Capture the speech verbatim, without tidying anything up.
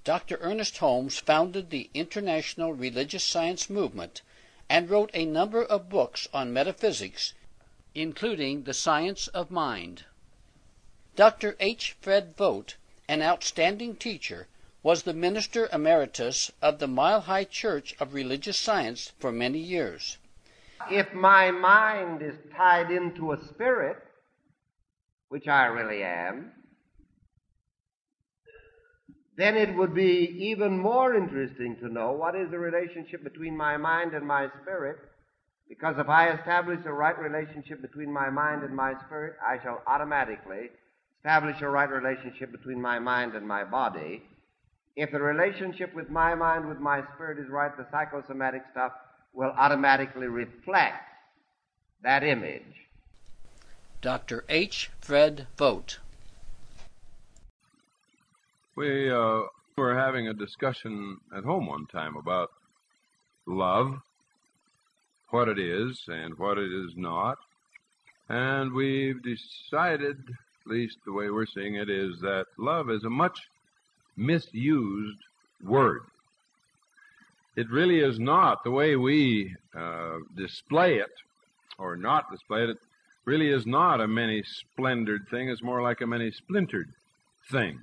Doctor Ernest Holmes founded the International Religious Science Movement and wrote a number of books on metaphysics, including The Science of Mind. Doctor H. Fred Vogt, an outstanding teacher, was the minister emeritus of the Mile High Church of Religious Science for many years. If my mind is tied into a spirit, which I really am, then it would be even more interesting to know what is the relationship between my mind and my spirit, because if I establish a right relationship between my mind and my spirit, I shall automatically establish a right relationship between my mind and my body. If the relationship with my mind with my spirit is right, the psychosomatic stuff will automatically reflect that image. Doctor H. Fred Vogt. We uh, were having a discussion at home one time about love, what it is and what it is not, and we've decided, at least the way we're seeing it, is that love is a much misused word. It really is not. The way we uh, display it, or not display it, it really is not a many-splendored thing. It's more like a many-splintered thing.